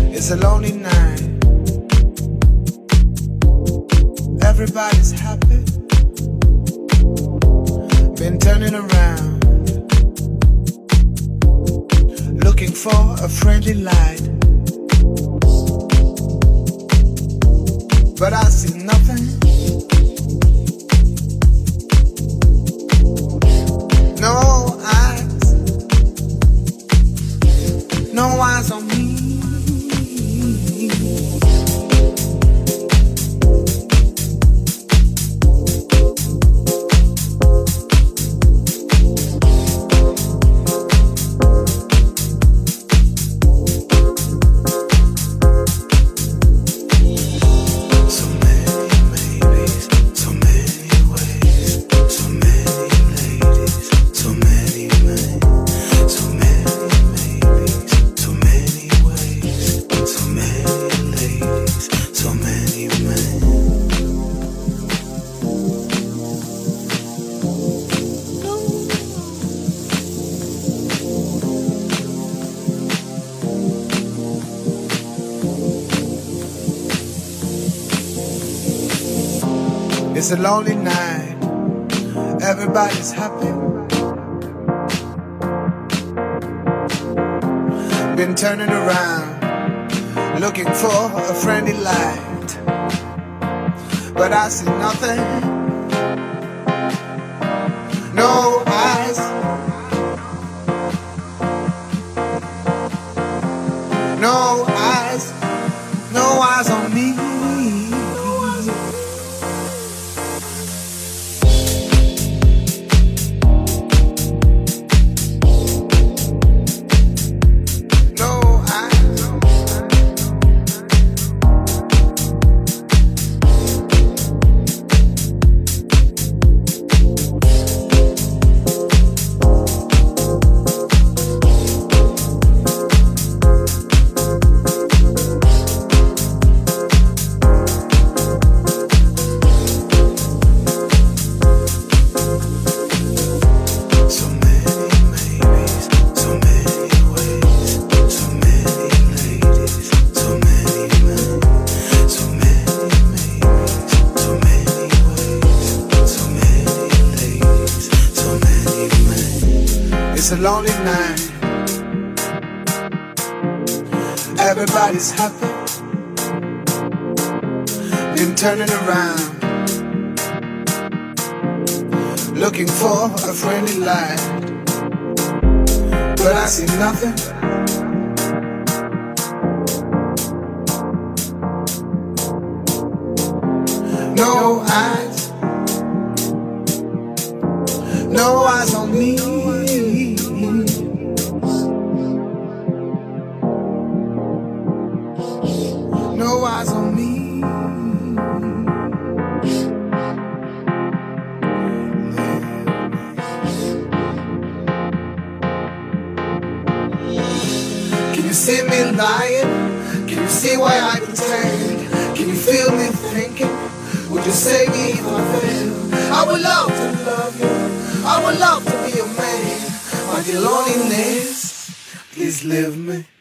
It's a lonely night. Everybody's happy. Been turning around, looking for a friendly light. But I see nothing. No eyes. No eyes on me. It's a lonely night. Everybody's happy. Been turning around, looking for a friendly light. But I see nothing. No eyes. No eyes. No eyes on me. It's a lonely night. Everybody's happy. Been turning around, looking for a friendly light. But I see nothing. No eyes. No eyes on me. No eyes on me. Can you see me lying? Can you see why I pretend? Can you feel me thinking? Would you say if I fail? I would love to love you. I would love to be your man. My dear loneliness, please leave me.